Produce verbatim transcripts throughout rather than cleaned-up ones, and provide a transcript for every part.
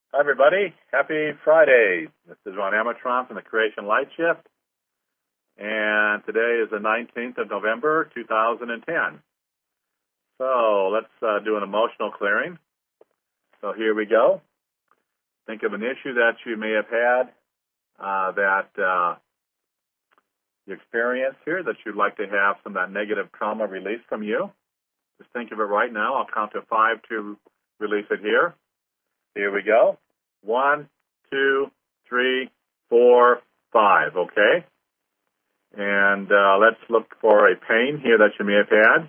Hi, everybody. Happy Friday. This is Ron Amatron from the Creation Light Shift, and today is the nineteenth of November, two thousand ten. So let's uh, do an emotional clearing. So here we go. Think of an issue that you may have had uh, that uh, you experienced here that you'd like to have some of that negative trauma released from you. Just think of it right now. I'll count to five to release it here. Here we go. One, two, three, four, five. Okay? And uh, let's look for a pain here that you may have had.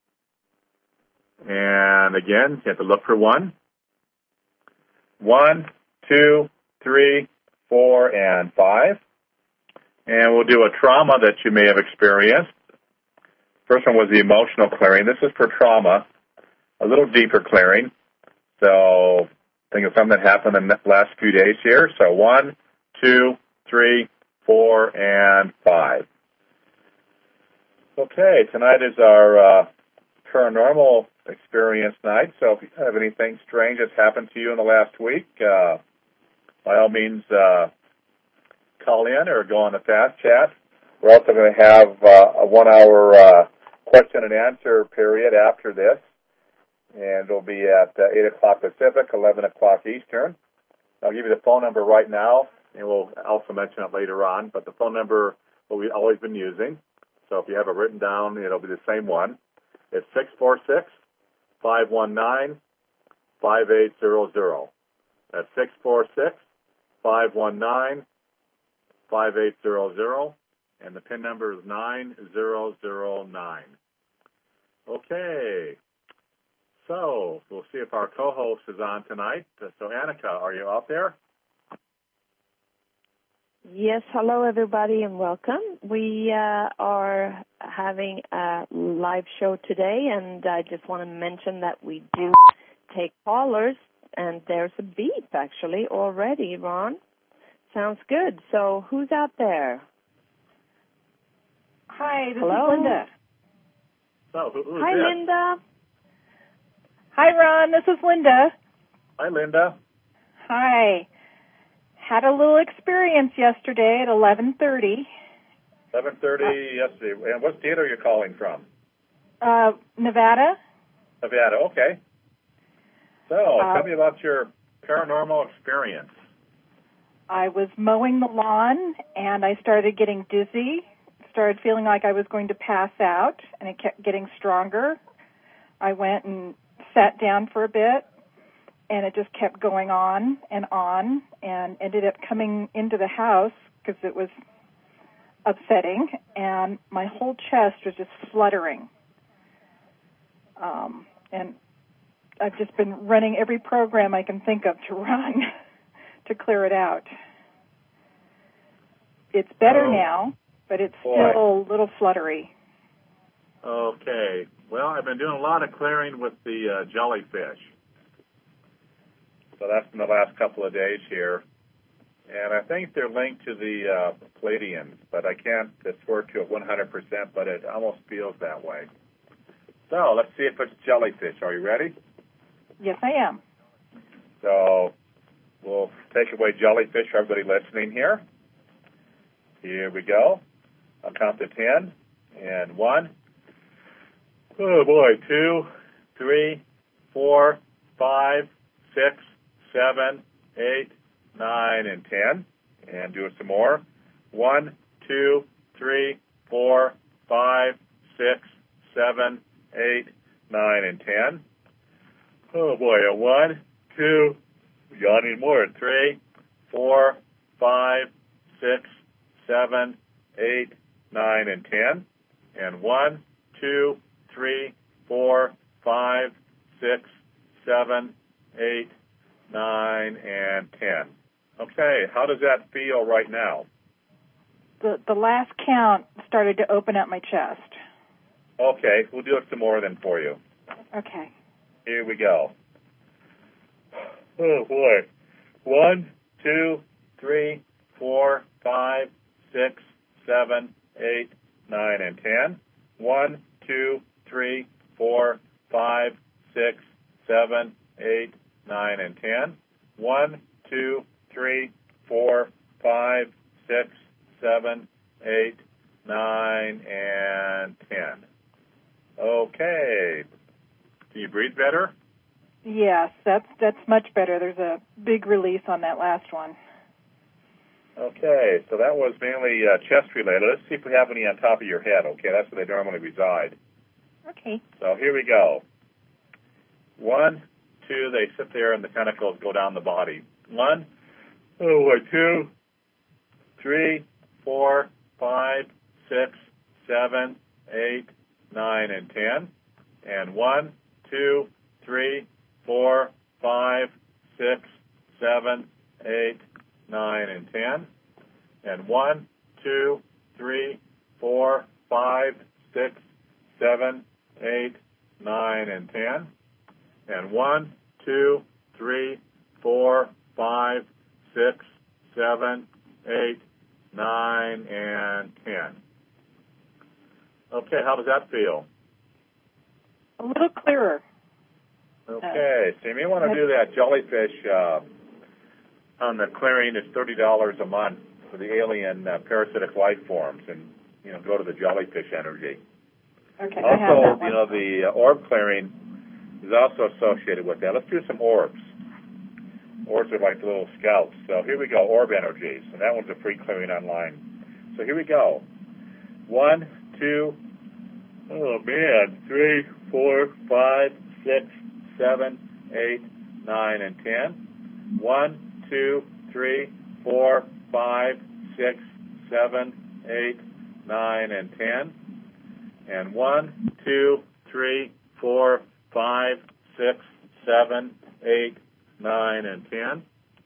And again, you have to look for one. One, two, three, four, and five. And we'll do a trauma that you may have experienced. First one was the emotional clearing. This is for trauma, a little deeper clearing. So think of something that happened in the last few days here. So one, two, three, four, and five. Okay, tonight is our uh, paranormal experience night. So if you have anything strange that's happened to you in the last week, uh, by all means, uh, call in or go on the fast chat. We're also going to have uh, a one-hour uh, question and answer period after this. And it'll be at uh, eight o'clock Pacific, eleven o'clock Eastern. I'll give you the phone number right now, and we'll also mention it later on. But the phone number we've always been using. So if you have it written down, it'll be the same one. It's six four six, five one nine, five eight zero zero. That's six four six, five one nine, five eight zero zero. And the PIN number is nine zero zero nine. Okay. So we'll see if our co-host is on tonight. So Annika, are you out there? Yes, hello everybody and welcome. We uh, are having a live show today, and I just want to mention that we do take callers, and there's a beep actually already, Ron. Sounds good. So who's out there? Hi, this hello? is Linda. So who, who's Hi, this? Linda. Hi, Ron. This is Linda. Hi, Linda. Hi. Had a little experience yesterday at eleven thirty. eleven thirty uh, yesterday. And what state are you calling from? Uh, Nevada. Nevada, okay. So Uh, tell me about your paranormal experience. I was mowing the lawn, and I started getting dizzy, started feeling like I was going to pass out, and it kept getting stronger. I went and sat down for a bit, and it just kept going on and on, and ended up coming into the house because it was upsetting, and my whole chest was just fluttering. Um, and I've just been running every program I can think of to run to clear it out. It's better oh, now, but it's boy. still a little fluttery. Okay. Well, I've been doing a lot of clearing with the uh, jellyfish. So that's in the last couple of days here. And I think they're linked to the uh, Pleiadians, but I can't swear to it one hundred percent, but it almost feels that way. So let's see if it's jellyfish. Are you ready? Yes, I am. So we'll take away jellyfish for everybody listening here. Here we go. I'll count to ten. And one. Oh, boy. Two, three, four, five, six, seven, eight, nine, and ten. And do it some more. One, two, three, four, five, six, seven, eight, nine, and ten. Oh, boy. A one, two, y'all need more. Three, four, five, six, seven, eight, nine, and ten. And one, two, three, four, five, six, seven, eight, nine, and ten. Okay, how does that feel right now? The the last count started to open up my chest. Okay, we'll do it some more then for you. Okay. Here we go. Oh, boy. One, two, three, four, five, six, seven, eight, nine, and ten. One, two, three, four, five, six, seven, eight, nine, and ten. One, two, three, four, five, six, seven, eight, nine, and ten. Okay. Do you breathe better? Yes, that's that's much better. There's a big release on that last one. Okay, so that was mainly uh, chest related. Let's see if we have any on top of your head. Okay, that's where they normally reside. Okay. So here we go. One, two, they sit there and the tentacles go down the body. One, oh, two, three, four, five, six, seven, eight, nine, and ten. And one, two, three, four, five, six, seven, eight, nine, and ten. And one, two, three, four, five, six, seven, eight, nine, and ten. And one, two, three, four, five, six, seven, eight, nine, and ten. Okay, how does that feel? A little clearer. Okay, so you may want to do that jellyfish uh, on the clearing. It's thirty dollars a month for the alien uh, parasitic life forms, and you know, go to the jellyfish energy. Okay. I have Also, that one. you know, the uh, orb clearing is also associated with that. Let's do some orbs. Orbs are like the little scouts. So here we go, orb energies, and that one's a free clearing online. So here we go. One, two, oh man, three, four, five, six, seven, eight, nine, and ten. One, two, three, four, five, six, seven, eight, nine, and ten. And one, two, three, four, five, six, seven, eight, nine, and ten.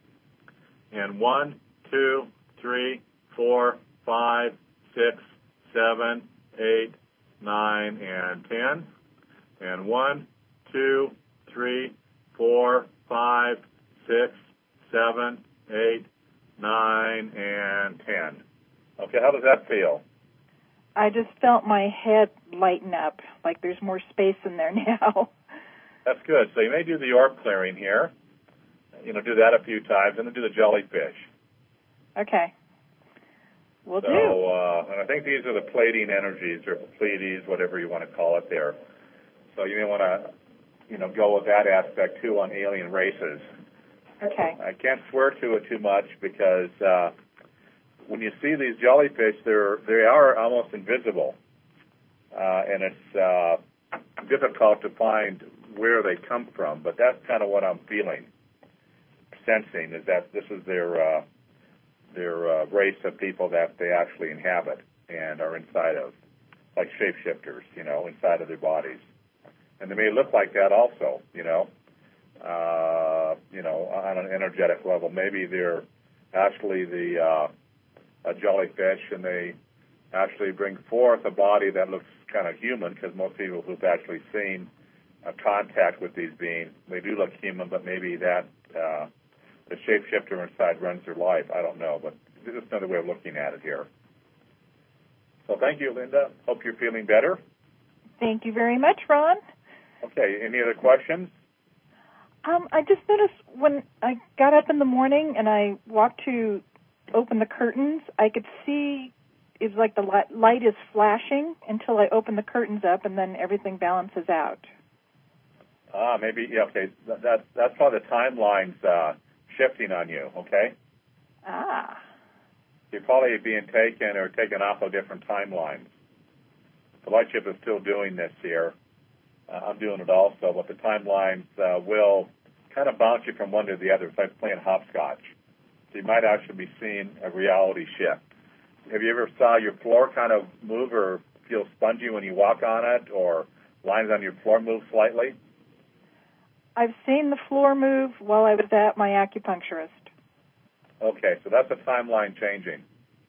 And one, two, three, four, five, six, seven, eight, nine, and ten. And one, two, three, four, five, six, seven, eight, nine, and ten. Okay, how does that feel? I just felt my head lighten up, like there's more space in there now. That's good. So you may do the orb clearing here. You know, do that a few times, and then do the jellyfish. Okay. Will so, do. Uh, and I think these are the Pleiadian energies, or Pleiades, whatever you want to call it there. So you may want to, you know, go with that aspect, too, on alien races. Okay. I can't swear to it too much because uh, when you see these jellyfish, they're they are almost invisible, uh, and it's uh, difficult to find where they come from. But that's kind of what I'm feeling, sensing, is that this is their uh, their uh, race of people that they actually inhabit and are inside of, like shapeshifters, you know, inside of their bodies. And they may look like that also, you know, uh, you know, on an energetic level. Maybe they're actually the uh, a jellyfish, and they actually bring forth a body that looks kind of human, because most people who've actually seen a contact with these beings, they do look human, but maybe that uh, the shapeshifter inside runs their life. I don't know, but this is another way of looking at it here. So thank you, Linda. Hope you're feeling better. Thank you very much, Ron. Okay, any other questions? Um, I just noticed when I got up in the morning and I walked to open the curtains, I could see it's like the light, light is flashing until I open the curtains up, and then everything balances out. Ah, maybe, yeah, okay. That, that, that's probably the timeline's uh, shifting on you, okay? Ah. You're probably being taken or taken off of different timelines. The light ship is still doing this here. Uh, I'm doing it also, but the timelines uh, will kind of bounce you from one to the other. It's like playing hopscotch. So you might actually be seeing a reality shift. Have you ever saw your floor kind of move or feel spongy when you walk on it, or lines on your floor move slightly? I've seen the floor move while I was at my acupuncturist. Okay, so that's a timeline changing.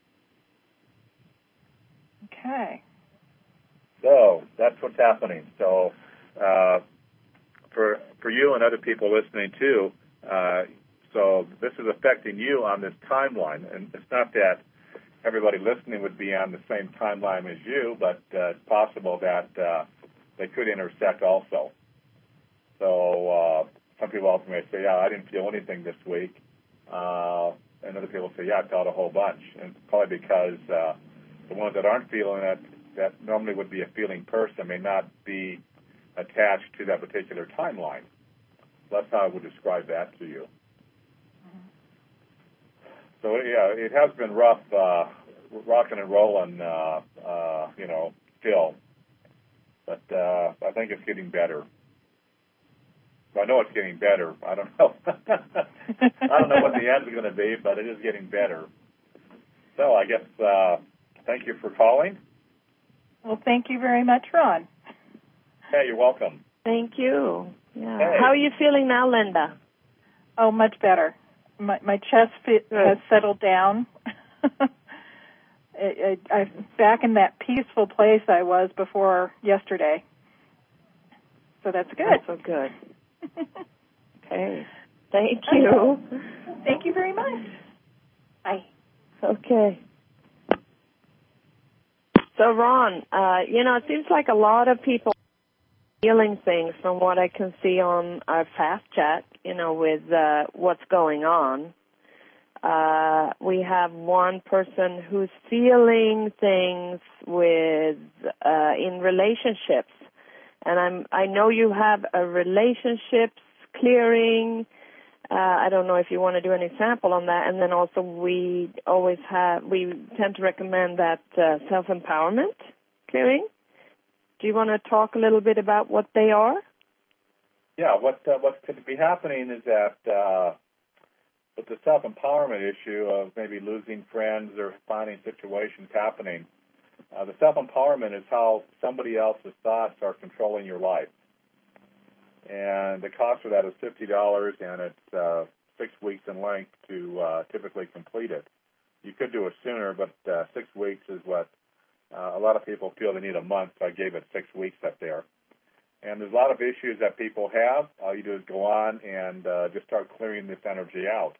Okay. So that's what's happening. So uh, for for you and other people listening too, uh, so this is affecting you on this timeline. And it's not that everybody listening would be on the same timeline as you, but uh, it's possible that uh, they could intersect also. So uh, some people also may say, yeah, I didn't feel anything this week. Uh, and other people say, yeah, I felt a whole bunch. And probably because uh, the ones that aren't feeling it, that normally would be a feeling person, may not be attached to that particular timeline. That's how I would describe that to you. Mm-hmm. So, yeah, it has been rough, uh, rocking and rolling, uh, uh, you know, still. But uh, I think it's getting better. I know it's getting better. I don't know. I don't know what the end is going to be, but it is getting better. So I guess uh, thank you for calling. Well, thank you very much, Ron. Hey, you're welcome. Thank you. Yeah. Hey. How are you feeling now, Linda? Oh, much better. My, my chest fit, has settled down. I, I, I'm back in that peaceful place I was before yesterday. So that's good. That's so good. Okay. Thank you. Thank you very much. Bye. Okay. So, Ron, uh, you know, it seems like a lot of people are feeling things from what I can see on our fast chat, you know, with uh, what's going on. Uh, we have one person who's feeling things with uh, in relationships. And I'm, I know you have a relationships clearing. Uh, I don't know if you want to do any sample on that. And then also we always have, we tend to recommend that uh, self-empowerment clearing. Do you want to talk a little bit about what they are? Yeah, what uh, what could be happening is that uh, with the self-empowerment issue of maybe losing friends or finding situations happening, Uh, the self-empowerment is how somebody else's thoughts are controlling your life. And the cost for that is fifty dollars, and it's uh, six weeks in length to uh, typically complete it. You could do it sooner, but uh, six weeks is what uh, a lot of people feel they need a month, so I gave it six weeks up there. And there's a lot of issues that people have. All you do is go on and uh, just start clearing this energy out.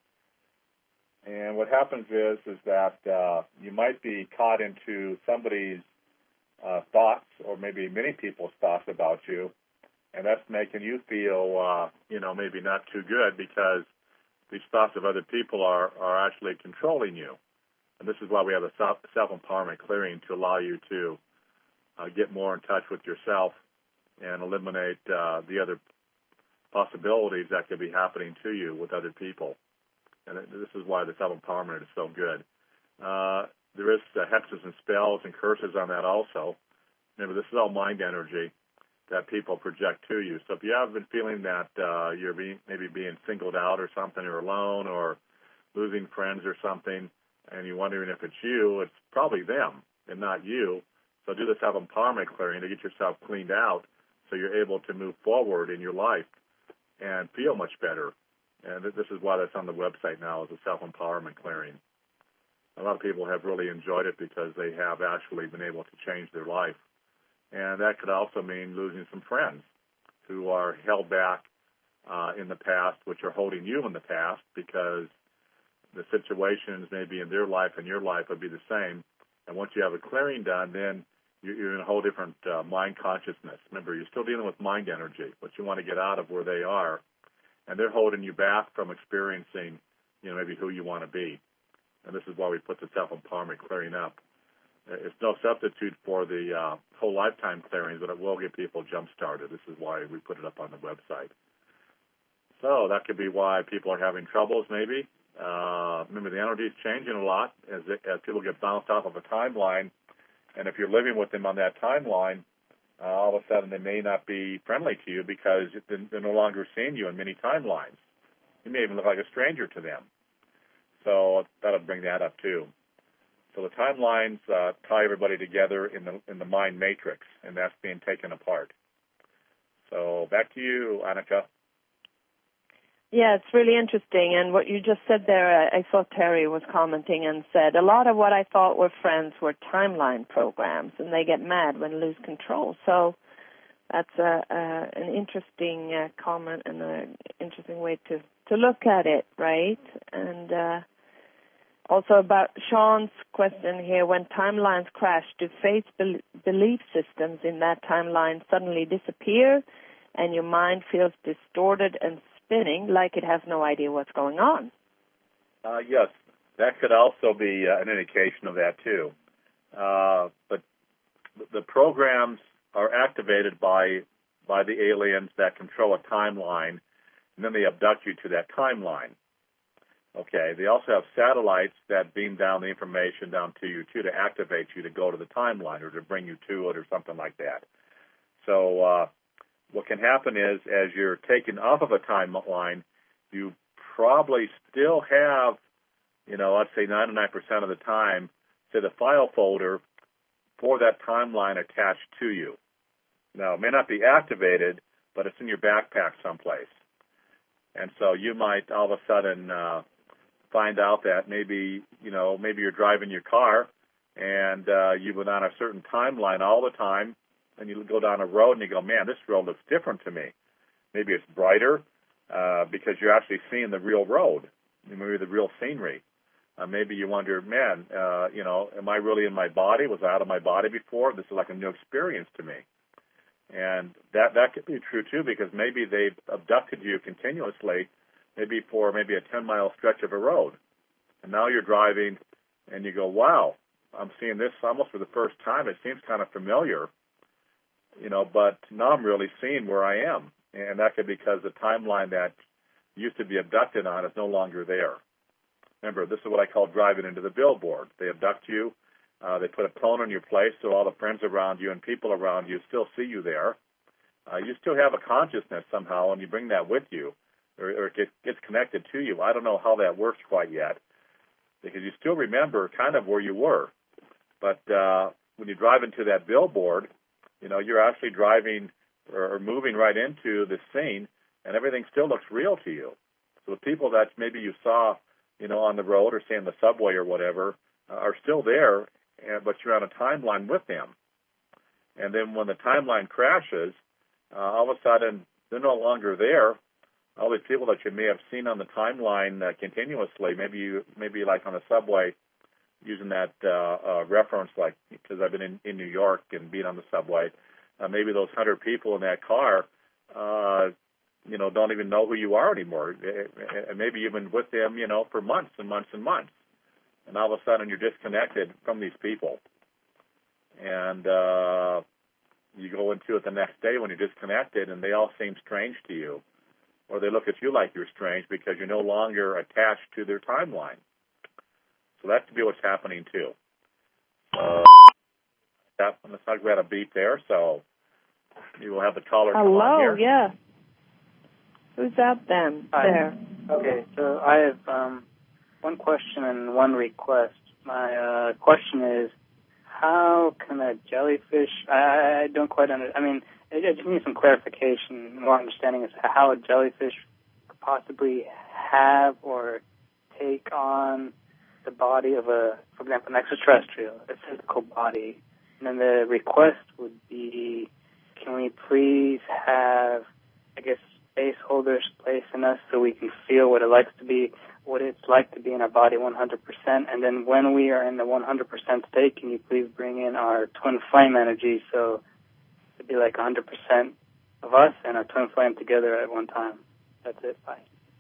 And what happens is is that uh, you might be caught into somebody's uh, thoughts, or maybe many people's thoughts about you, and that's making you feel, uh, you know, maybe not too good because these thoughts of other people are, are actually controlling you. And this is why we have a self, self-empowerment clearing to allow you to uh, get more in touch with yourself and eliminate uh, the other possibilities that could be happening to you with other people. And this is why the self-empowerment is so good. Uh, there is uh, hexes and spells and curses on that also. Remember, this is all mind energy that people project to you. So if you have been feeling that uh, you're being, maybe being singled out or something, or alone, or losing friends or something, and you're wondering if it's you, it's probably them and not you. So do the self-empowerment clearing to get yourself cleaned out so you're able to move forward in your life and feel much better. And this is why that's on the website now, is a self-empowerment clearing. A lot of people have really enjoyed it because they have actually been able to change their life. And that could also mean losing some friends who are held back uh, in the past, which are holding you in the past, because the situations maybe in their life and your life would be the same. And once you have a clearing done, then you're in a whole different uh, mind consciousness. Remember, you're still dealing with mind energy, but you want to get out of where they are. And they're holding you back from experiencing, you know, maybe who you want to be. And this is why we put the self-empowerment clearing up. It's no substitute for the uh, whole lifetime clearings, but it will get people jump-started. This is why we put it up on the website. So that could be why people are having troubles maybe. Uh, remember, the energy is changing a lot as, it, as people get bounced off of a timeline. And if you're living with them on that timeline, Uh, all of a sudden they may not be friendly to you because they're no longer seeing you in many timelines. You may even look like a stranger to them. So that'll bring that up too. So the timelines uh, tie everybody together in the in the mind matrix, and that's being taken apart. So back to you, Annika. Yeah, it's really interesting. And what you just said there, I, I saw Terry was commenting and said, a lot of what I thought were friends were timeline programs, and they get mad when lose control. So that's a, a, an interesting uh, comment and an interesting way to, to look at it, right? And uh, also about Sean's question here, when timelines crash, do faith be- belief systems in that timeline suddenly disappear and your mind feels distorted and spinning like it has no idea what's going on? Uh, yes, that could also be uh, an indication of that too. Uh, but the programs are activated by by the aliens that control a timeline, and then they abduct you to that timeline. Okay. They also have satellites that beam down the information down to you too to activate you to go to the timeline or to bring you to it or something like that. So uh, what can happen is, as you're taken off of a timeline, you probably still have, you know, let's say ninety-nine percent of the time, say the file folder for that timeline attached to you. Now, it may not be activated, but it's in your backpack someplace. And so you might all of a sudden uh, find out that maybe, you know, maybe you're driving your car and uh, you've been on a certain timeline all the time, and you go down a road and you go, man, this road looks different to me. Maybe it's brighter uh, because you're actually seeing the real road, maybe the real scenery. Uh, maybe you wonder, man, uh, you know, am I really in my body? Was I out of my body before? This is like a new experience to me. And that that could be true, too, because maybe they've abducted you continuously, maybe for maybe a ten-mile stretch of a road. And now you're driving, and you go, wow, I'm seeing this almost for the first time. It seems kind of familiar, you know, but now I'm really seeing where I am. And that could be because the timeline that used to be abducted on is no longer there. Remember, this is what I call driving into the billboard. They abduct you. Uh, they put a clone in your place so all the friends around you and people around you still see you there. Uh, you still have a consciousness somehow, and you bring that with you, or, or it gets, gets connected to you. I don't know how that works quite yet, because you still remember kind of where you were. But uh, when you drive into that billboard, you know, you're actually driving or, or moving right into the scene, and everything still looks real to you. So the people that maybe you saw, you know, on the road or say in the subway or whatever, uh, are still there, and, but you're on a timeline with them. And then when the timeline crashes, uh, all of a sudden they're no longer there. All these people that you may have seen on the timeline uh, continuously, maybe you, maybe like on the subway, using that uh, uh, reference, like because I've been in, in New York and being on the subway, uh, maybe those hundred people in that car, uh, you know, don't even know who you are anymore. And maybe you've been with them, you know, for months and months and months. And all of a sudden you're disconnected from these people. And uh, you go into it the next day when you're disconnected, and they all seem strange to you. Or they look at you like you're strange because you're no longer attached to their timeline. So that could be what's happening, too. Uh, that, let's not get a beat there, so you will have the caller come on here. Hello, yeah. Who's that then? Hi. There. Okay, so I have um, one question and one request. My uh, question is, how can a jellyfish, I, I don't quite understand, I mean, I just need some clarification, more understanding as to how a jellyfish could possibly have or take on the body of a, for example, an extraterrestrial, a physical body. And then the request would be, can we please have, I guess, space holders placed in us so we can feel what it likes to be, what it's like to be in our body one hundred percent. And then when we are in the one hundred percent state, can you please bring in our twin flame energy so it'd be like one hundred percent of us and our twin flame together at one time. That's it. Bye.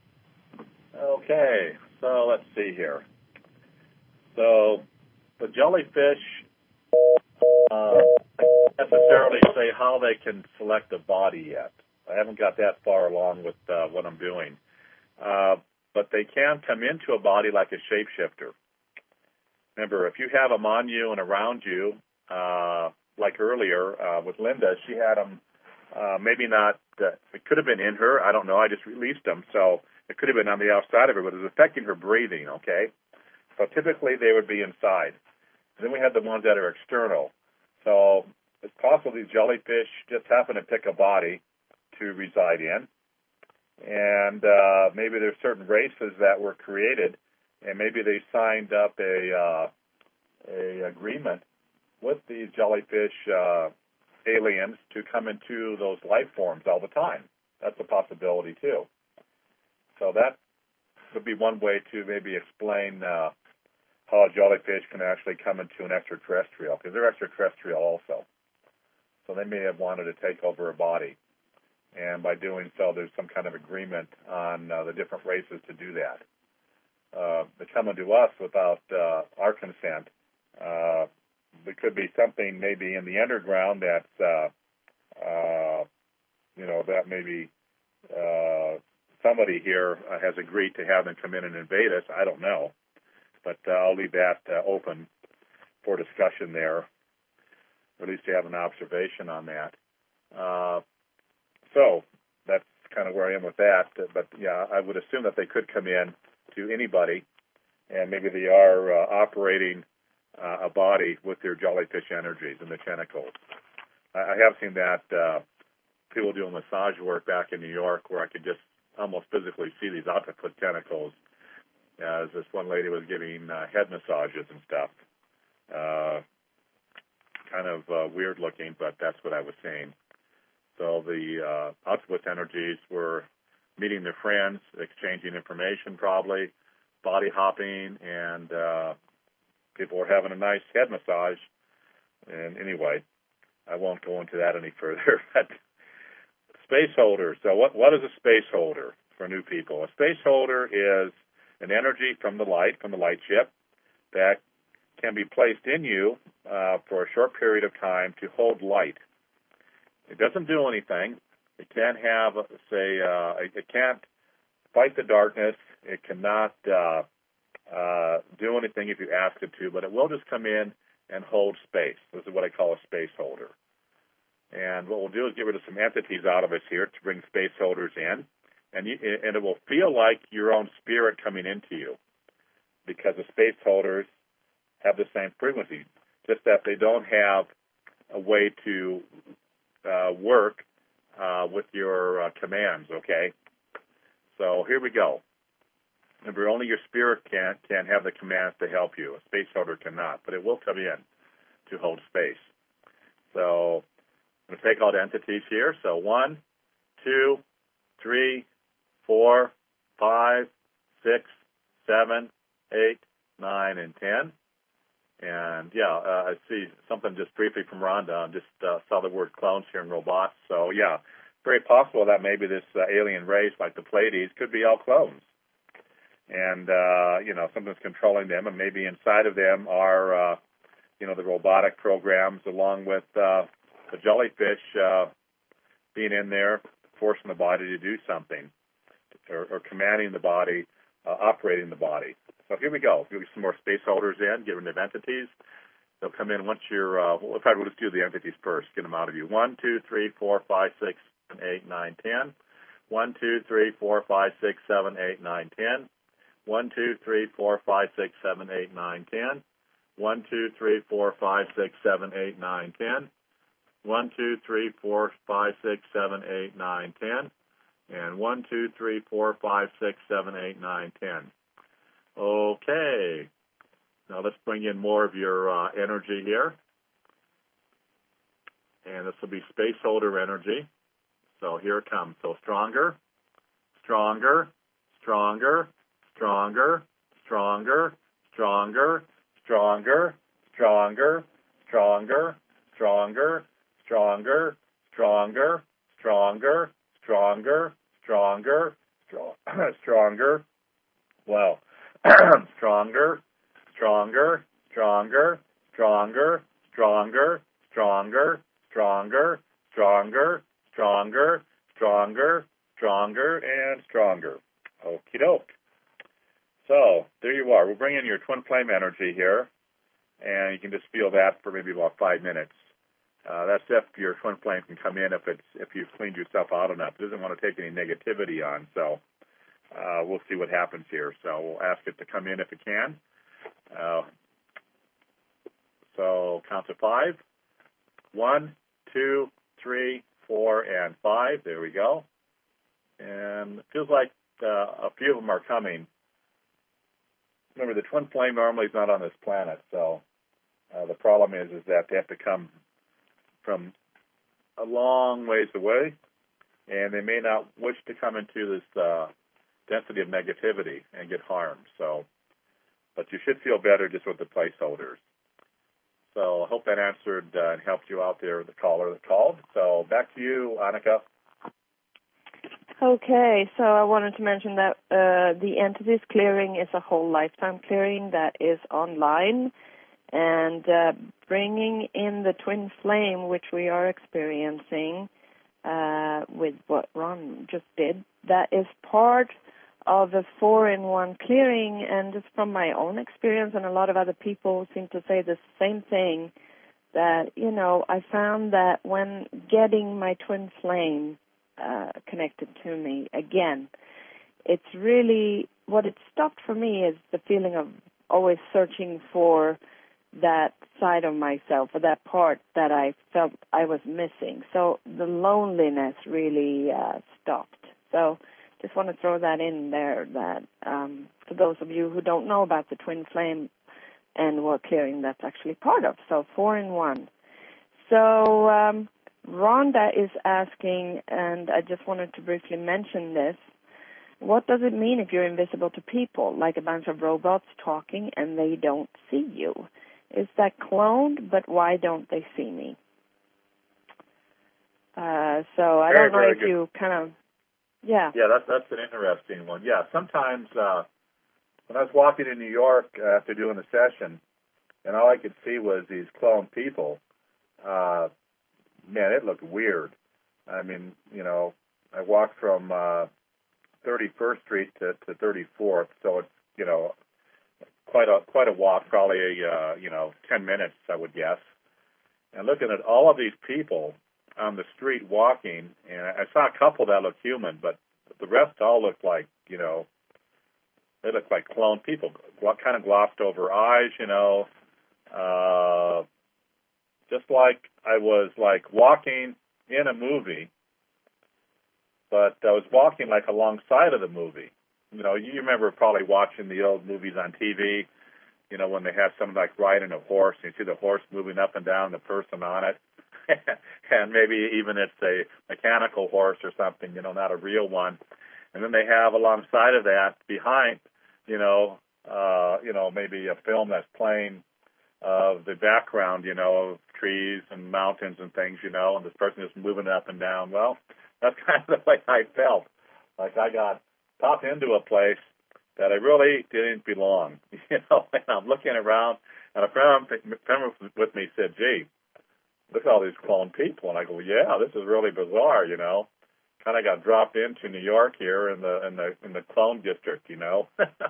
Okay, so let's see here. So the jellyfish, uh, I can't necessarily say how they can select a body yet. I haven't got that far along with uh, what I'm doing. Uh, but they can come into a body like a shapeshifter. Remember, if you have them on you and around you, uh, like earlier uh, with Linda, she had them, uh, maybe not, uh, it could have been in her, I don't know, I just released them, so it could have been on the outside of her, but it was affecting her breathing, okay? So typically they would be inside. And then we have the ones that are external. So it's possible these jellyfish just happen to pick a body to reside in. And uh, maybe there's certain races that were created, and maybe they signed up a uh, a agreement with these jellyfish uh, aliens to come into those life forms all the time. That's a possibility too. So that would be one way to maybe explain uh, how a jellyfish can actually come into an extraterrestrial, because they're extraterrestrial also. So they may have wanted to take over a body. And by doing so, there's some kind of agreement on uh, the different races to do that. uh, coming to us without uh, our consent. Uh, there could be something maybe in the underground that's, uh, uh, you know, that maybe uh, somebody here uh, has agreed to have them come in and invade us. I don't know. But uh, I'll leave that uh, open for discussion there, or at least to have an observation on that. Uh, so that's kind of where I am with that. But, yeah, I would assume that they could come in to anybody, and maybe they are uh, operating uh, a body with their jellyfish energies and the tentacles. I, I have seen that uh, people doing massage work back in New York where I could just almost physically see these octopus tentacles as this one lady was giving uh, head massages and stuff. Uh, kind of uh, weird looking, but that's what I was seeing. So the uh, octopus energies were meeting their friends, exchanging information probably, body hopping, and uh, people were having a nice head massage. And anyway, I won't go into that any further. But space holder. So what what is a space holder for new people? A space holder is an energy from the light, from the light ship, that can be placed in you uh, for a short period of time to hold light. It doesn't do anything. It can't have, say, uh, it can't fight the darkness. It cannot uh, uh, do anything if you ask it to, but it will just come in and hold space. This is what I call a space holder. And what we'll do is get rid of some entities out of us here to bring space holders in. And, you, and it will feel like your own spirit coming into you, because the space holders have the same frequency, just that they don't have a way to uh, work uh, with your uh, commands, okay? So here we go. Remember, only your spirit can, can have the commands to help you. A space holder cannot, but it will come in to hold space. So I'm going to take all the entities here. So one, two, three, four, five, six, seven, eight, nine, and ten. And, yeah, uh, I see something just briefly from Rhonda. I just uh, saw the word clones here in robots. So, yeah, very possible that maybe this uh, alien race, like the Pleiades, could be all clones. And, uh, you know, something's controlling them, and maybe inside of them are, uh, you know, the robotic programs along with uh, the jellyfish uh, being in there, forcing the body to do something, or, or commanding the body, uh, operating the body. So here we go. We'll get some more space holders in, get rid of entities. They'll come in once you're, uh, well, in fact, we'll just do the entities first, get them out of you. One, two, three, four, five, six, seven, eight, nine, ten. One, two, three, four, five, six, seven, eight, nine, ten. One, two, three, four, five, six, seven, eight, nine, ten. One, two, three, four, five, six, seven, eight, nine, ten. One, two, three, four, five, six, seven, eight, nine, ten. And one, two, three, four, five, six, seven, eight, nine, ten. Okay. Now let's bring in more of your uh, energy here. And this will be space holder energy. So here it comes. So stronger, stronger, stronger, stronger, stronger, stronger, stronger, stronger, stronger, stronger, stronger, stronger, stronger, stronger, stronger, stronger. Wow. Stronger, stronger, stronger, stronger, stronger, stronger, stronger, stronger, stronger, stronger, stronger, and stronger. Okie doke. So there you are. We'll bring in your twin flame energy here, and you can just feel that for maybe about five minutes. Uh, that's if your twin flame can come in if it's if you've cleaned yourself out enough. It doesn't want to take any negativity on, so uh, we'll see what happens here. So we'll ask it to come in if it can. Uh, so count to five. One, two, three, four, and five. There we go. And it feels like uh, a few of them are coming. Remember, the twin flame normally is not on this planet, so uh, the problem is is that they have to come from a long ways away, and they may not wish to come into this uh, density of negativity and get harmed. So, but you should feel better just with the placeholders. So I hope that answered uh, and helped you out there, the caller that called. So back to you, Annika. Okay, so I wanted to mention that uh, the entities clearing is a whole lifetime clearing that is online, and uh, bringing in the twin flame, which we are experiencing uh, with what Ron just did, that is part of a four-in-one clearing, and just from my own experience, and a lot of other people seem to say the same thing, that, you know, I found that when getting my twin flame Uh, connected to me again, it's really, what it stopped for me is the feeling of always searching for that side of myself, or that part that I felt I was missing. So the loneliness really uh, stopped. So just want to throw that in there, that um, for those of you who don't know about the twin flame and what clearing that's actually part of. So four in one. So um, Rhonda is asking, and I just wanted to briefly mention this, what does it mean if you're invisible to people, like a bunch of robots talking and they don't see you? Is that cloned, but why don't they see me? Uh, so I very, don't know if good. you kind of, yeah. Yeah, that's, that's an interesting one. Yeah, sometimes uh, when I was walking in New York uh, after doing the session, and all I could see was these cloned people, uh, man, it looked weird. I mean, you know, I walked from uh, thirty-first Street to, to thirty-fourth, so it's, you know, quite a quite a walk, probably a uh, you know ten minutes, I would guess. And looking at all of these people on the street walking, and I saw a couple that looked human, but the rest all looked like, you know, they looked like cloned people, kind of glossed over eyes, you know. Uh, Just like I was like walking in a movie, but I was walking like alongside of the movie. You know, you remember probably watching the old movies on T V, you know, when they have someone like riding a horse, and you see the horse moving up and down, the person on it, and maybe even it's a mechanical horse or something, you know, not a real one. And then they have alongside of that behind, you know, uh, you know, maybe a film that's playing of the background, you know, of trees and mountains and things, you know, and this person is moving up and down. Well, that's kind of the way I felt. Like I got popped into a place that I really didn't belong, you know, and I'm looking around, and a friend, a friend with me said, gee, look at all these cloned people. And I go, yeah, this is really bizarre, you know. Kind of got dropped into New York here in the in the in the clone district, you know,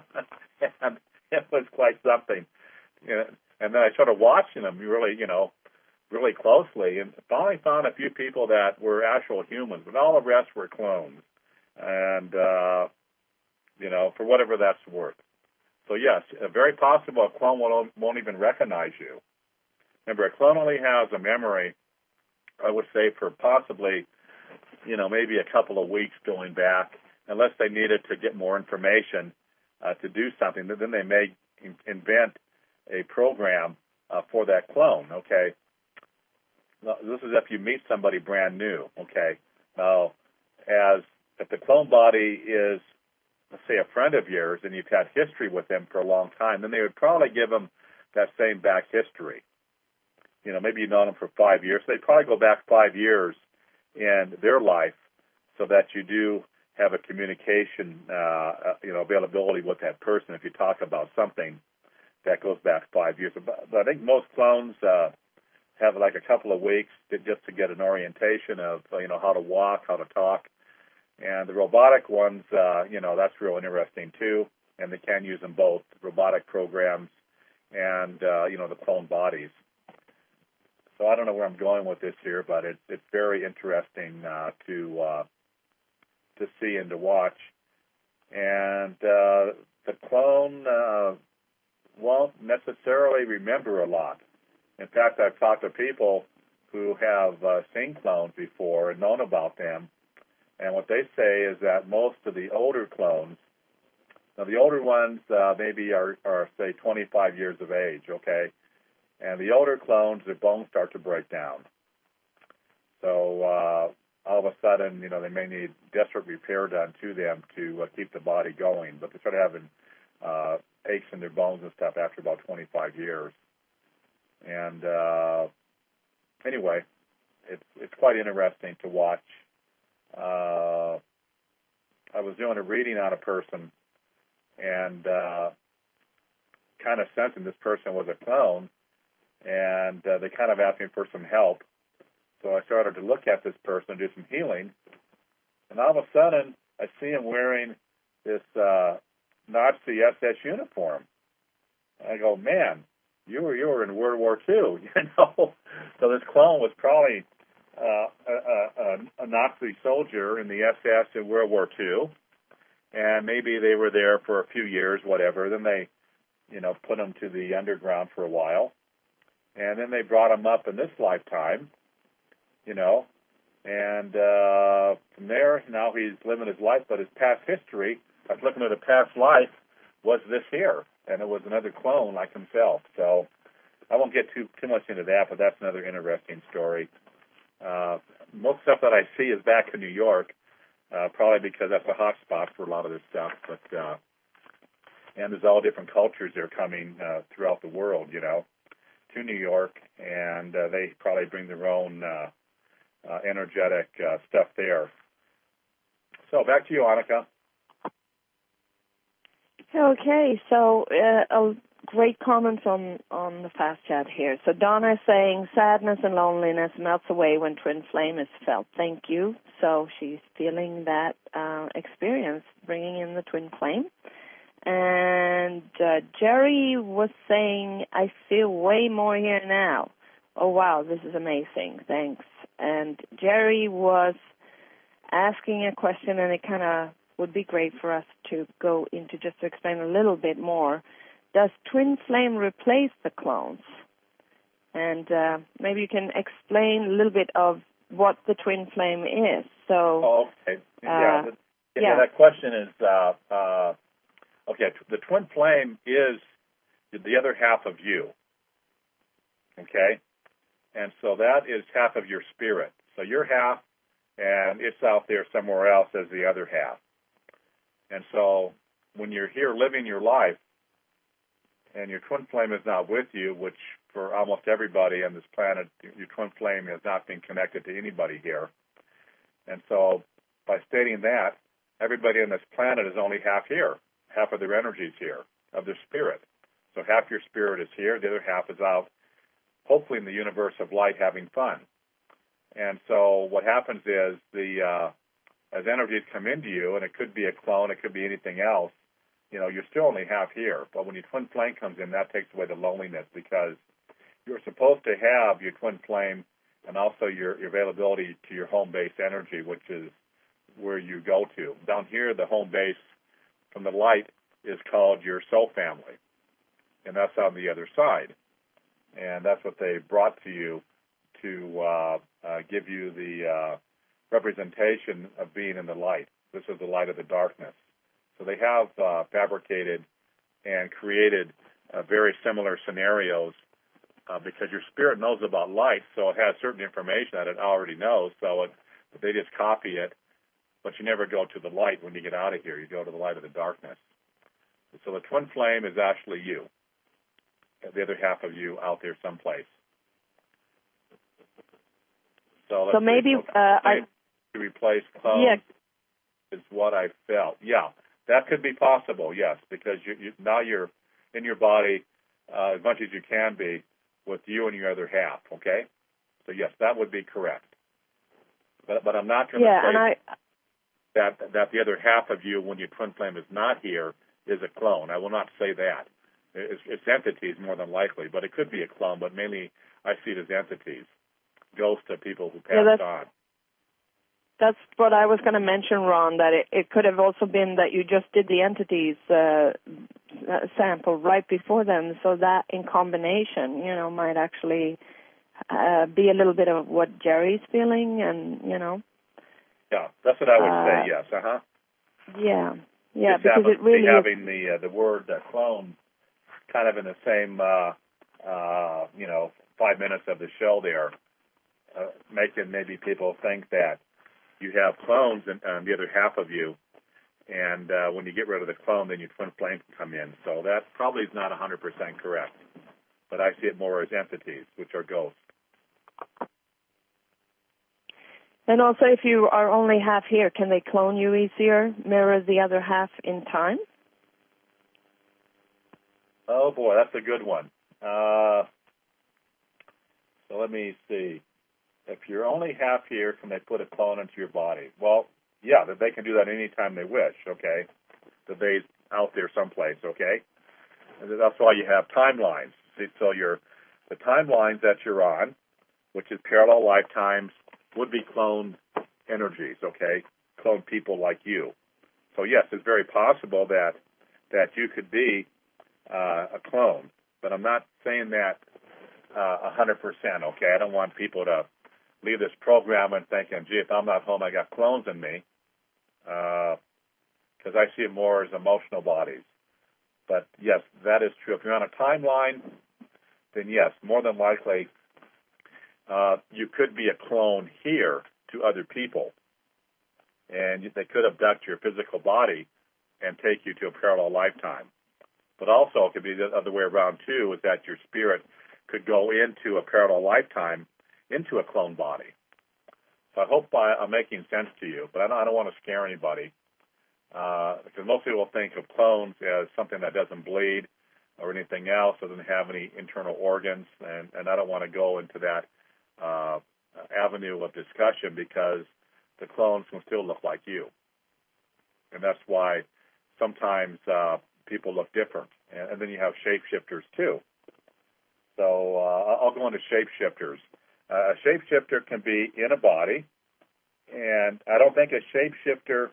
and it was quite something. You know, and then I started watching them really, you know, really closely, and finally found a few people that were actual humans, but all the rest were clones. And, uh, you know, for whatever that's worth. So, yes, very possible a clone won't, won't even recognize you. Remember, a clone only has a memory, I would say, for possibly, you know, maybe a couple of weeks going back, unless they needed to get more information uh, to do something. Then they may in- invent a program uh, for that clone, okay? Now, this is if you meet somebody brand new, okay? Now, as if the clone body is, let's say, a friend of yours and you've had history with them for a long time, then they would probably give them that same back history. You know, maybe you've known them for five years. So they'd probably go back five years in their life so that you do have a communication, uh, you know, availability with that person if you talk about something that goes back five years. But, but I think most clones uh, have like a couple of weeks to, just to get an orientation of, you know, how to walk, how to talk. And the robotic ones, uh, you know, that's real interesting too. And they can use them both, robotic programs and, uh, you know, the clone bodies. So I don't know where I'm going with this here, but it, it's very interesting uh, to uh, to see and to watch. And uh, the clone uh, won't necessarily remember a lot. In fact, I've talked to people who have uh, seen clones before and known about them, and what they say is that most of the older clones, now the older ones uh, maybe are, are, say, twenty-five years of age, okay? And the older clones, their bones start to break down. So uh, all of a sudden, you know, they may need desperate repair done to them to uh, keep the body going, but they start having uh, aches in their bones and stuff after about twenty-five years. And uh, anyway, it's it's quite interesting to watch. Uh, I was doing a reading on a person and uh, kind of sensing this person was a clone, and uh, they kind of asked me for some help. So I started to look at this person and do some healing, and all of a sudden I see him wearing this uh, Nazi S S uniform. I go, man, you were you were in World War Two, you know. So this clone was probably uh, a, a, a Nazi soldier in the S S in World War Two, and maybe they were there for a few years, whatever. Then they, you know, put him to the underground for a while, and then they brought him up in this lifetime, you know, and uh, from there now he's living his life, but his past history, I was looking at a past life, was this here, and it was another clone like himself. So I won't get too too much into that, but that's another interesting story. Uh, most stuff that I see is back in New York, uh, probably because that's a hot spot for a lot of this stuff. But uh, and there's all different cultures that are coming uh, throughout the world, you know, to New York, and uh, they probably bring their own uh, uh, energetic uh, stuff there. So back to you, Annika. Okay, so uh, a great comments on, on the fast chat here. So Donna is saying sadness and loneliness melts away when twin flame is felt. Thank you. So she's feeling that uh, experience, bringing in the twin flame. And uh, Jerry was saying, I feel way more here now. Oh, wow, this is amazing. Thanks. And Jerry was asking a question, and it kind of would be great for us to go into just to explain a little bit more. Does twin flame replace the clones? And uh, maybe you can explain a little bit of what the twin flame is. So, oh, okay. Yeah, uh, the, yeah, yeah, that question is, uh, uh, okay, the twin flame is the other half of you, okay? And so that is half of your spirit. So your half, and it's out there somewhere else as the other half. And so when you're here living your life and your twin flame is not with you, which for almost everybody on this planet, your twin flame has not been connected to anybody here. And so by stating that, everybody on this planet is only half here. Half of their energy is here, of their spirit. So half your spirit is here, the other half is out, hopefully in the universe of light having fun. And so what happens is the uh, as energies come into you, and it could be a clone, it could be anything else, you know, you're still only half here. But when your twin flame comes in, that takes away the loneliness, because you're supposed to have your twin flame and also your, your availability to your home base energy, which is where you go to. Down here, the home base from the light is called your soul family, and that's on the other side. And that's what they brought to you to uh, uh, give you the uh, representation of being in the light. This is the light of the darkness. So they have uh, fabricated and created uh, very similar scenarios uh, because your spirit knows about light, so it has certain information that it already knows, so it, they just copy it, but you never go to the light when you get out of here. You go to the light of the darkness. So the twin flame is actually you, the other half of you out there someplace. So, so maybe say, uh, I to replace clones yeah. is what I felt. Yeah, that could be possible. Yes, because you, you, now you're in your body uh, as much as you can be with you and your other half. Okay, so yes, that would be correct. But but I'm not going to yeah, say and I, that that the other half of you, when your twin flame is not here, is a clone. I will not say that. It's, it's entities more than likely, but it could be a clone. But mainly, I see it as entities. Ghosts of people who passed yeah, that's, on. That's what I was going to mention, Ron, that it, it could have also been that you just did the entities uh, sample right before them, so that in combination, you know, might actually uh, be a little bit of what Jerry's feeling, and, you know. Yeah, that's what I would uh, say, yes, uh-huh. Yeah, yeah, Just because it really having is, the, uh, the word uh, clone kind of in the same, uh, uh, you know, five minutes of the show there. Uh, making maybe people think that you have clones and um, the other half of you, and uh, when you get rid of the clone, then your twin flame can come in. So that probably is not one hundred percent correct, but I see it more as entities, which are ghosts. And also, if you are only half here, can they clone you easier, mirror the other half in time? Oh, boy, that's a good one. Uh, so let me see. If you're only half here, can they put a clone into your body? Well, yeah, that they can do that anytime they wish, okay? The they's out there someplace, okay? And that's why you have timelines. See, so you're, the timelines that you're on, which is parallel lifetimes, would be cloned energies, okay? Clone people like you. So, yes, it's very possible that that you could be uh, a clone, but I'm not saying that uh, one hundred percent, okay? I don't want people to leave this program and thinking, gee, if I'm not home, I got clones in me, because uh, I see it more as emotional bodies. But, yes, that is true. If you're on a timeline, then, yes, more than likely, uh, you could be a clone here to other people, and they could abduct your physical body and take you to a parallel lifetime. But also, it could be the other way around, too, is that your spirit could go into a parallel lifetime into a clone body. So I hope I, I'm making sense to you, but I don't, I don't want to scare anybody, uh, because most people think of clones as something that doesn't bleed or anything else, doesn't have any internal organs, and, and I don't want to go into that uh, avenue of discussion, because the clones can still look like you. And that's why sometimes uh, people look different. And, and then you have shapeshifters, too. So uh, I'll go into shapeshifters. Uh, a shapeshifter can be in a body, and I don't think a shapeshifter,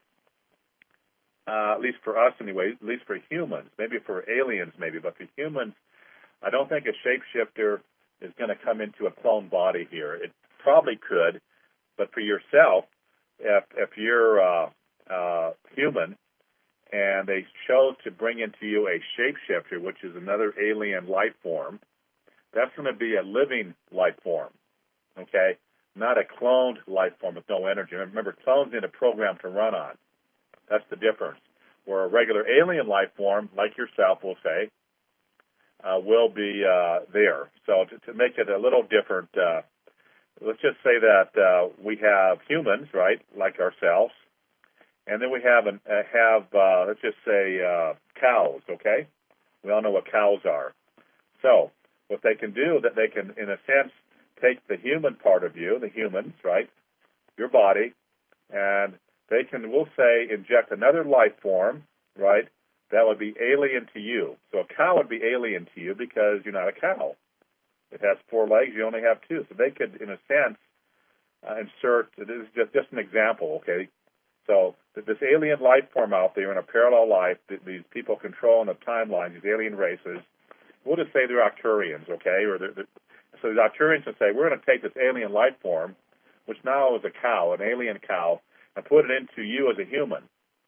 uh, at least for us anyway, at least for humans, maybe for aliens maybe, but for humans, I don't think a shapeshifter is going to come into a clone body here. It probably could, but for yourself, if, if you're uh, uh, human and they chose to bring into you a shapeshifter, which is another alien life form, that's going to be a living life form. Okay, not a cloned life form with no energy. Remember, clones need a program to run on. That's the difference. Where a regular alien life form, like yourself, we'll say, uh, will be uh, there. So to, to make it a little different, uh, let's just say that uh, we have humans, right, like ourselves, and then we have an, uh, have uh, let's just say uh, cows. Okay, we all know what cows are. So what they can do, that they can, in a sense, take the human part of you, the humans, right, your body, and they can, we'll say, inject another life form, right, that would be alien to you. So a cow would be alien to you because you're not a cow. It has four legs, you only have two. So they could, in a sense, uh, insert, this is just, just an example, okay? So this alien life form out there in a parallel life, these people controlling the timeline, these alien races, we'll just say they're Arcturians, okay, or they're, they're So the Arcturians can say, we're going to take this alien life form, which now is a cow, an alien cow, and put it into you as a human.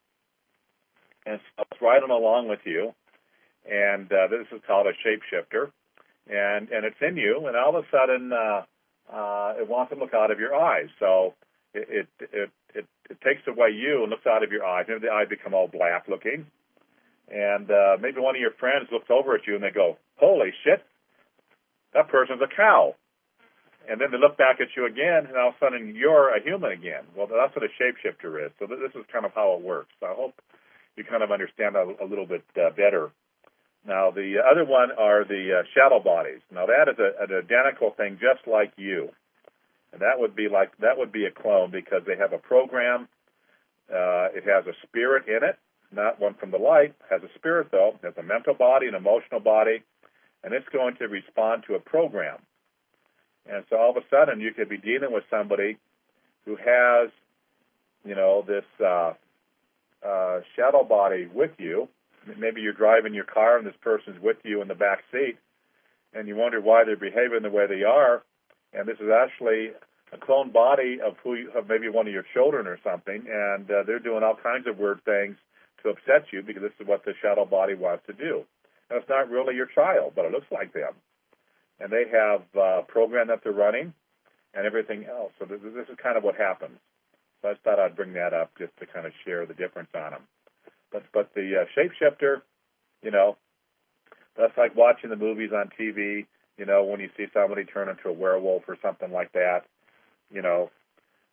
And so it's riding along with you, and uh, this is called a shapeshifter, and, and it's in you, and all of a sudden uh, uh, it wants to look out of your eyes. So it, it, it, it, it takes away you and looks out of your eyes. Maybe the eyes become all black looking, and uh, maybe one of your friends looks over at you and they go, holy shit, that person's a cow. And then they look back at you again, and all of a sudden you're a human again. Well, that's what a shapeshifter is. So this is kind of how it works. So I hope you kind of understand that a little bit uh, better. Now, the other one are the uh, shadow bodies. Now, that is a, an identical thing, just like you. And that would be like that would be a clone because they have a program. Uh, it has a spirit in it, not one from the light. It has a spirit, though. It has a mental body, an emotional body, and it's going to respond to a program. And so all of a sudden you could be dealing with somebody who has, you know, this uh, uh, shadow body with you. Maybe you're driving your car and this person's with you in the back seat, and you wonder why they're behaving the way they are. And this is actually a clone body of who you, of maybe one of your children or something, and uh, they're doing all kinds of weird things to upset you because this is what the shadow body wants to do. And it's not really your child, but it looks like them. And they have a program that they're running and everything else. So this, this is kind of what happens. So I just thought I'd bring that up just to kind of share the difference on them. But but the uh, shapeshifter, you know, that's like watching the movies on T V, you know, when you see somebody turn into a werewolf or something like that, you know.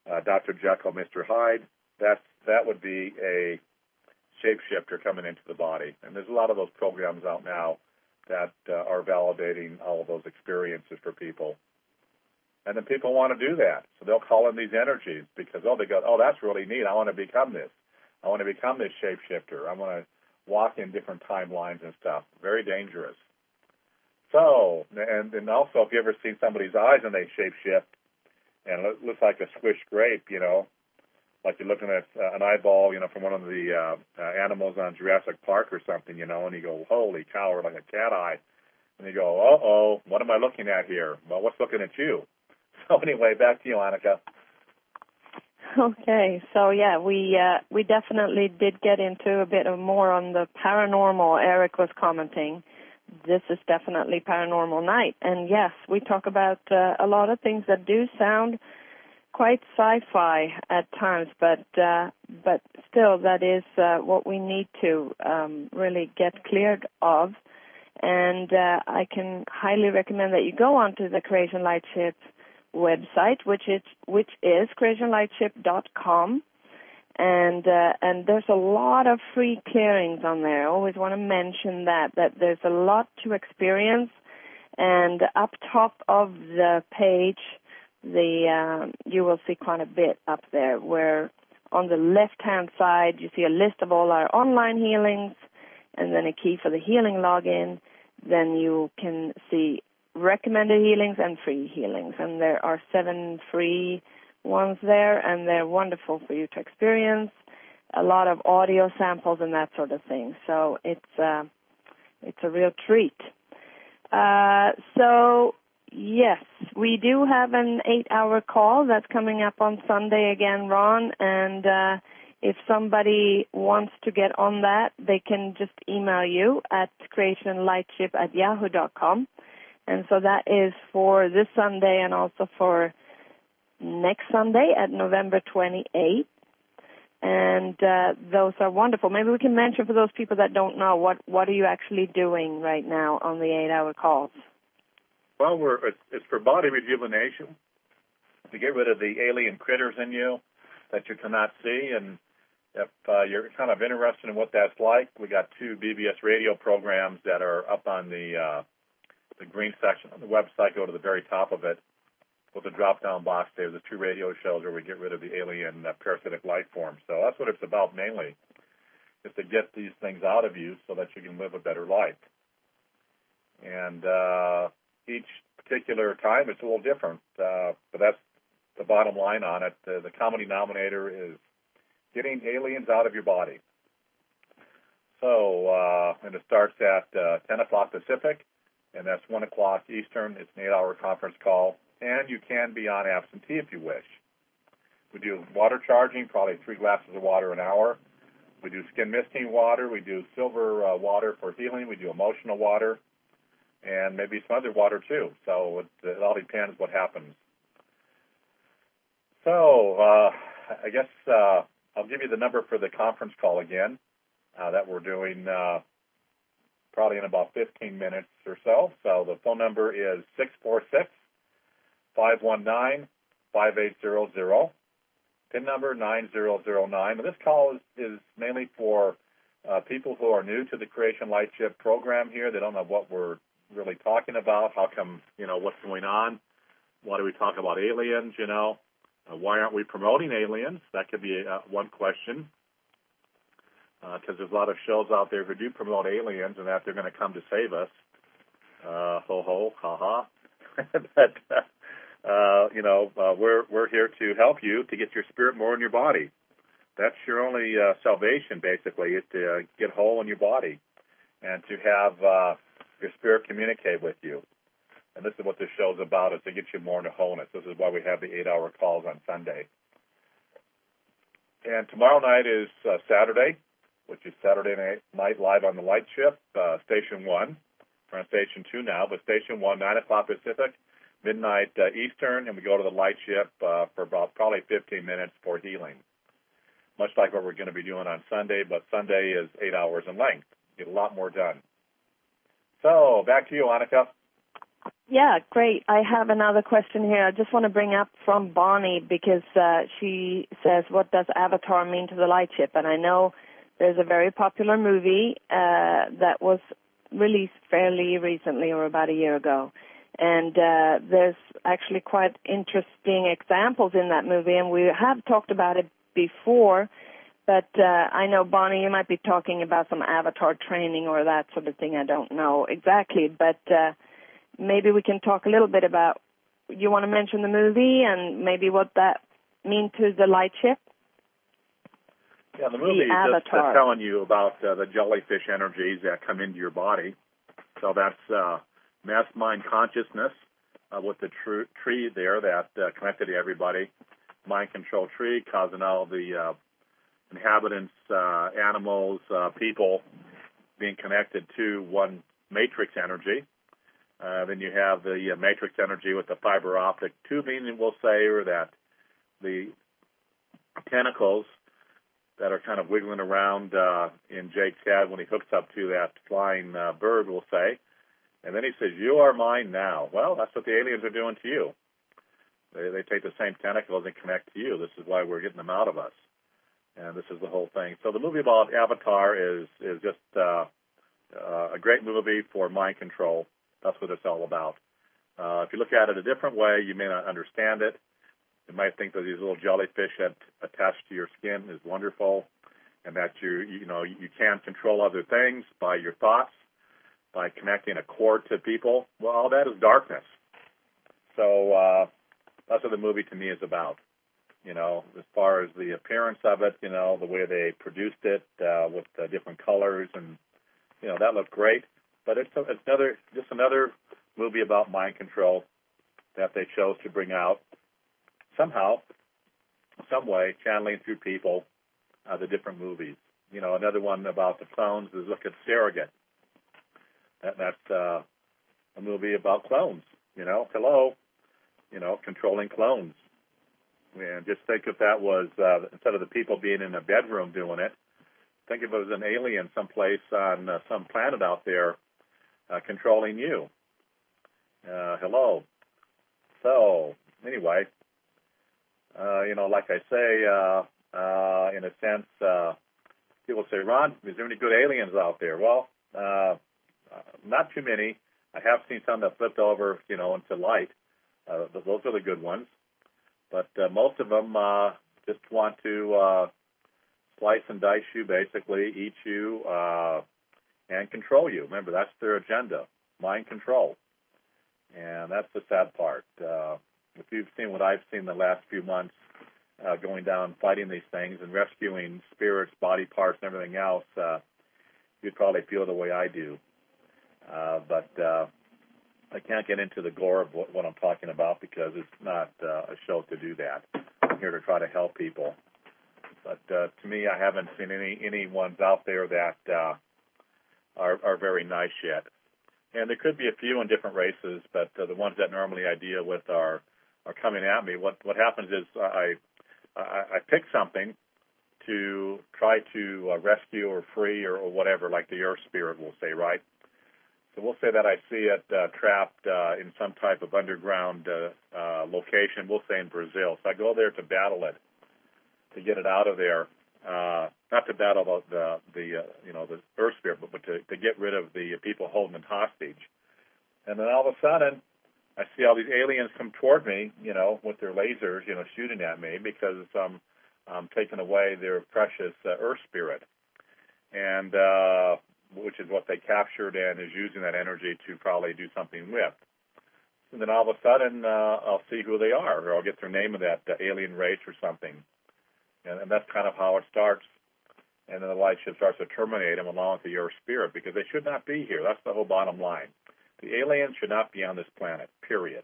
uh, Doctor Jekyll, Mister Hyde. That's, that would be a shapeshifter coming into the body. And there's a lot of those programs out now that uh, are validating all of those experiences for people. And then people want to do that. So they'll call in these energies because, oh, they go, oh, that's really neat. I want to become this. I want to become this shapeshifter. I want to walk in different timelines and stuff. Very dangerous. So, and, and also, if you ever seen somebody's eyes and they shapeshift, and it looks like a squished grape, you know, like you're looking at uh, an eyeball, you know, from one of the uh, uh, animals on Jurassic Park or something, you know, and you go, holy cow, or like a cat eye. And you go, uh-oh, what am I looking at here? Well, what's looking at you? So anyway, back to you, Annika. Okay, so yeah, we uh, we definitely did get into a bit of more on the paranormal. Eric was commenting. This is definitely Paranormal Night. And yes, we talk about uh, a lot of things that do sound quite sci-fi at times, but uh, but still that is uh, what we need to um, really get cleared of. And uh, I can highly recommend that you go onto the Creation Lightship website, which is which is creation lightship dot com, and uh, and there's a lot of free clearings on there. I always want to mention that that there's a lot to experience, and up top of the page, the um, you will see quite a bit up there. Where on the left-hand side you see a list of all our online healings, and then a key for the healing login. Then you can see recommended healings and free healings, and there are seven free ones there, and they're wonderful for you to experience. A lot of audio samples and that sort of thing. So it's uh, it's a real treat. Uh, so yes, we do have an eight-hour call that's coming up on Sunday again, Ron. And uh, if somebody wants to get on that, they can just email you at creationlightship at yahoo dot com. And so that is for this Sunday and also for next Sunday at November twenty-eighth. And uh, those are wonderful. Maybe we can mention for those people that don't know, what, what are you actually doing right now on the eight-hour calls? Well, we're it's, it's for body rejuvenation, to get rid of the alien critters in you that you cannot see. And if uh, you're kind of interested in what that's like, we got two B B S radio programs that are up on the uh, the green section on the website. Go to the very top of it with the drop-down box there. There's two radio shows where we get rid of the alien uh, parasitic life forms. So that's what it's about mainly, is to get these things out of you so that you can live a better life. And uh, each particular time it's a little different, uh, but that's the bottom line on it. Uh, the common denominator is getting aliens out of your body. So, uh, and it starts at uh, ten o'clock Pacific, and that's one o'clock Eastern. It's an eight-hour conference call, and you can be on absentee if you wish. We do water charging, probably three glasses of water an hour. We do skin misting water. We do silver uh, water for healing. We do emotional water, and maybe some other water too. So it, it all depends what happens. So uh, I guess uh, I'll give you the number for the conference call again uh, that we're doing uh, probably in about fifteen minutes or so. So the phone number is six four six, five one nine, five eight zero zero. PIN number nine zero zero nine. And this call is, is mainly for uh, people who are new to the Creation Lightship program here. They don't know what we're really talking about. How come, you know, what's going on? Why do we talk about aliens, you know? Uh, why aren't we promoting aliens? That could be uh, one question. Because uh, there's a lot of shows out there who do promote aliens and that they're going to come to save us. Uh, ho, ho, ha, ha. but, uh, Uh, you know, uh, we're we're here to help you to get your spirit more in your body. That's your only uh, salvation, basically, is to uh, get whole in your body and to have uh, your spirit communicate with you. And this is what this show's about, is to get you more into wholeness. This is why we have the eight-hour calls on Sunday. And tomorrow night is uh, Saturday, which is Saturday night live on the Lightship, uh, Station one. We're on Station two now, but Station one, nine o'clock Pacific, midnight uh, Eastern, and we go to the Lightship uh, for about probably fifteen minutes for healing, much like what we're going to be doing on Sunday, but Sunday is eight hours in length. Get a lot more done. So, back to you, Annika. Yeah, great. I have another question here. I just want to bring up from Bonnie because uh, she says, what does Avatar mean to the light ship? And I know there's a very popular movie uh, that was released fairly recently or about a year ago. And uh, there's actually quite interesting examples in that movie, and we have talked about it before. But uh, I know, Bonnie, you might be talking about some Avatar training or that sort of thing. I don't know exactly, but uh, maybe we can talk a little bit about, you want to mention the movie and maybe what that means to the light ship? Yeah, the movie the is just uh, telling you about uh, the jellyfish energies that come into your body. So that's uh, mass mind consciousness uh, with the tr- tree there that uh, connected to everybody. Mind control tree causing all the uh, inhabitants, uh, animals, uh, people being connected to one matrix energy. Uh, then you have the uh, matrix energy with the fiber optic tubing, and we'll say, or that the tentacles that are kind of wiggling around uh, in Jake's head when he hooks up to that flying uh, bird, we'll say. And then he says, you are mine now. Well, that's what the aliens are doing to you. They, they take the same tentacles and connect to you. This is why we're getting them out of us. And this is the whole thing. So the movie about Avatar is, is just uh, uh, a great movie for mind control. That's what it's all about. Uh, if you look at it a different way, you may not understand it. You might think that these little jellyfish that attached to your skin is wonderful, and that you you know you can control other things by your thoughts, by connecting a cord to people. Well, all that is darkness. So uh, that's what the movie to me is about. You know, as far as the appearance of it, you know, the way they produced it uh, with the different colors, and you know that looked great. But it's, a, it's another just another movie about mind control that they chose to bring out. Somehow, some way, channeling through people, uh, the different movies. You know, another one about the clones is look at Surrogate. That, that's uh, a movie about clones. You know, hello, you know, controlling clones. And just think if that was, uh, instead of the people being in a bedroom doing it, think if it was an alien someplace on uh, some planet out there uh, controlling you. Uh, hello. So, anyway. Uh, you know, like I say, uh, uh, in a sense, uh, people say, Ron, is there any good aliens out there? Well, uh, not too many. I have seen some that flipped over, you know, into light. Uh, those are the good ones. But uh, most of them uh, just want to uh, slice and dice you, basically, eat you, uh, and control you. Remember, that's their agenda, mind control. And that's the sad part. Uh, If you've seen what I've seen the last few months, uh, going down, fighting these things and rescuing spirits, body parts, and everything else, uh, you'd probably feel the way I do. Uh, but uh, I can't get into the gore of what, what I'm talking about because it's not uh, a show to do that. I'm here to try to help people. But uh, to me, I haven't seen any any ones out there that uh, are, are very nice yet. And there could be a few in different races, but uh, the ones that normally I deal with are are coming at me. What what happens is I I, I pick something to try to uh, rescue or free or, or whatever, like the Earth Spirit will say, right? So we'll say that I see it uh, trapped uh, in some type of underground uh, uh, location. We'll say in Brazil. So I go there to battle it, to get it out of there. Uh, not to battle the the, the uh, you know the Earth Spirit, but, but to, to get rid of the people holding it hostage. And then all of a sudden, I see all these aliens come toward me, you know, with their lasers, you know, shooting at me because I'm, I'm taking away their precious uh, Earth Spirit, and uh, which is what they captured and is using that energy to probably do something with. And then all of a sudden, uh, I'll see who they are, or I'll get their name of that uh, alien race or something. And, and that's kind of how it starts. And then the light ship starts to terminate them along with the Earth Spirit because they should not be here. That's the whole bottom line. The aliens should not be on this planet, period.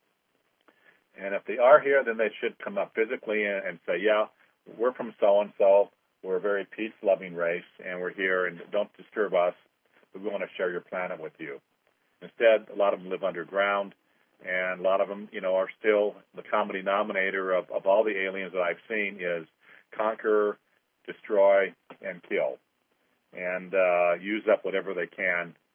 And if they are here, then they should come up physically and, and say, yeah, we're from so-and-so. We're a very peace-loving race, and we're here, and don't disturb us. We want to share your planet with you. Instead, a lot of them live underground, and a lot of them, you know, are still the common denominator of, of all the aliens that I've seen is conquer, destroy, and kill, and uh, use up whatever they can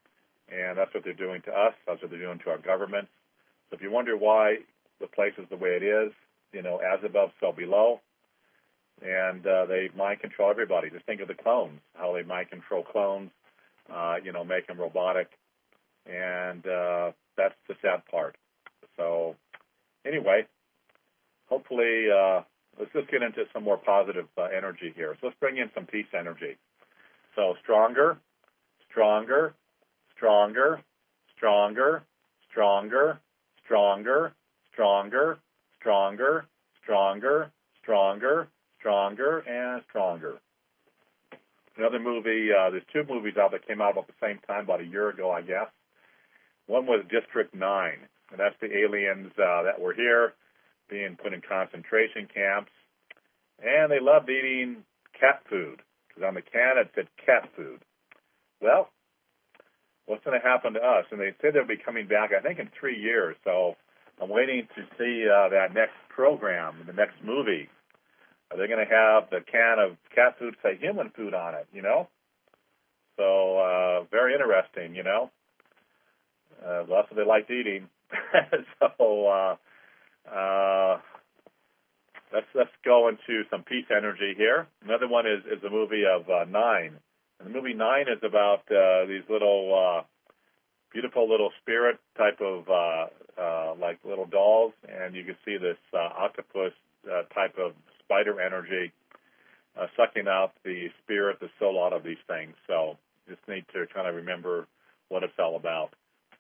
And that's what they're doing to us. That's what they're doing to our government. So if you wonder why the place is the way it is, you know, as above, so below, and uh, they mind control everybody. Just think of the clones, how they mind control clones, uh, you know, make them robotic, and uh, that's the sad part. So anyway, hopefully, uh, let's just get into some more positive uh, energy here. So let's bring in some peace energy. So stronger, stronger, stronger, stronger, stronger, stronger, stronger, stronger, stronger, stronger, stronger, and stronger. Another movie, uh, there's two movies out that came out about the same time, about a year ago, I guess. One was District nine, and that's the aliens uh, that were here being put in concentration camps, and they loved eating cat food, because on the can it said cat food. Well, what's going to happen to us? And they said they'll be coming back, I think, in three years, so I'm waiting to see uh, that next program, the next movie. Are they going to have the can of cat food say human food on it, you know? So uh, very interesting, you know? Uh, well, that's what they liked eating. so uh, uh, let's let's go into some peace energy here. Another one is, is the movie of uh, Nine. And the movie Nine is about uh, these little, uh, beautiful little spirit type of, uh, uh, like little dolls, and you can see this uh, octopus uh, type of spider energy uh, sucking out the spirit, the soul out of these things. So just need to kind of remember what it's all about.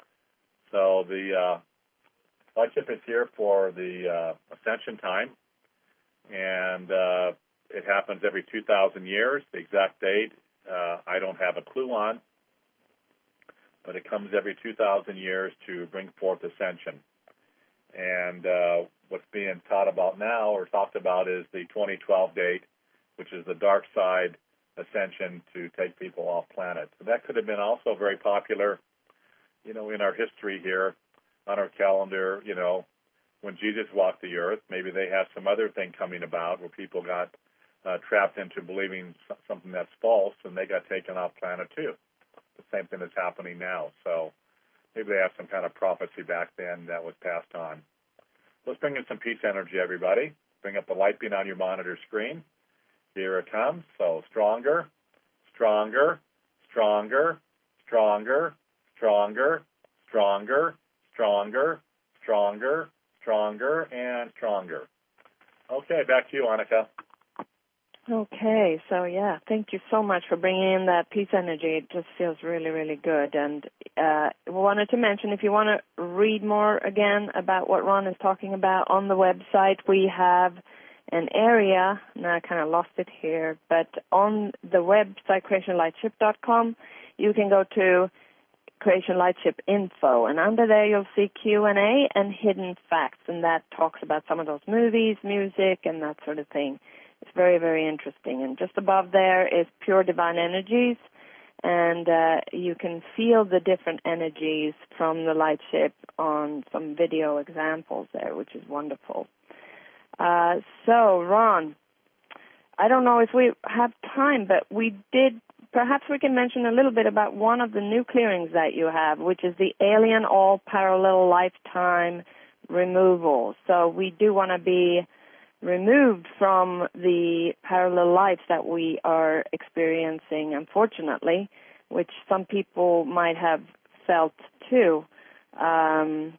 So the uh, flagship is here for the uh, Ascension time, and uh, it happens every two thousand years. The exact date uh, I don't have a clue on, but it comes every two thousand years to bring forth ascension. And uh, what's being taught about now, or talked about, is the twenty twelve date, which is the dark side ascension to take people off planet. So that could have been also very popular, you know, in our history here on our calendar, you know, when Jesus walked the earth. Maybe they have some other thing coming about where people got uh, trapped into believing something that's false, and they got taken off planet too. The same thing that's happening now. So maybe they have some kind of prophecy back then that was passed on. Let's bring in some peace energy, everybody. Bring up the light beam on your monitor screen. Here it comes. So stronger, stronger, stronger, stronger, stronger, stronger, stronger, stronger, stronger, and stronger. Okay, back to you, Annika. Okay, so yeah, thank you so much for bringing in that peace energy. It just feels really, really good. And uh, we wanted to mention, if you want to read more again about what Ron is talking about on the website, we have an area, and I kind of lost it here, but on the website, creation lightship dot com, you can go to Creation Lightship Info, and under there you'll see Q and A and hidden facts, and that talks about some of those movies, music, and that sort of thing. It's very, very interesting. And just above there is Pure Divine Energies, and uh, you can feel the different energies from the light ship on some video examples there, which is wonderful. Uh, so, Ron, I don't know if we have time, but we did, perhaps we can mention a little bit about one of the new clearings that you have, which is the Alien All Parallel Lifetime Removal. So we do want to be removed from the parallel lives that we are experiencing, unfortunately, which some people might have felt too, um,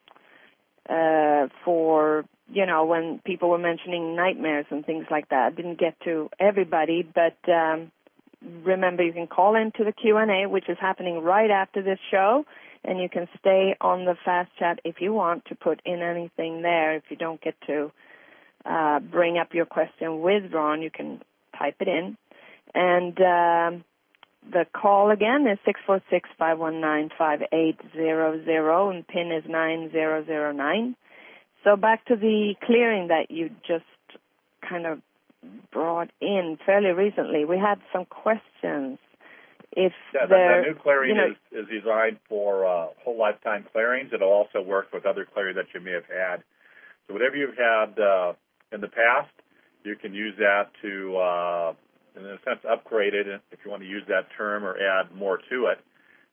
uh, for, you know, when people were mentioning nightmares and things like that. Didn't get to everybody, but um, remember, you can call into the Q and A, which is happening right after this show, and you can stay on the fast chat if you want to put in anything there. If you don't get to Uh, bring up your question with Ron, you can type it in. And uh, the call again is six four six, five one nine, five eight zero zero, and PIN is nine zero zero nine. So back to the clearing that you just kind of brought in fairly recently. We had some questions. If yeah, the, the new clearing you know, is, is designed for uh, whole lifetime clearings. It'll also work with other clearings that you may have had. So whatever you've had uh, in the past, you can use that to, uh, in a sense, upgrade it, if you want to use that term, or add more to it.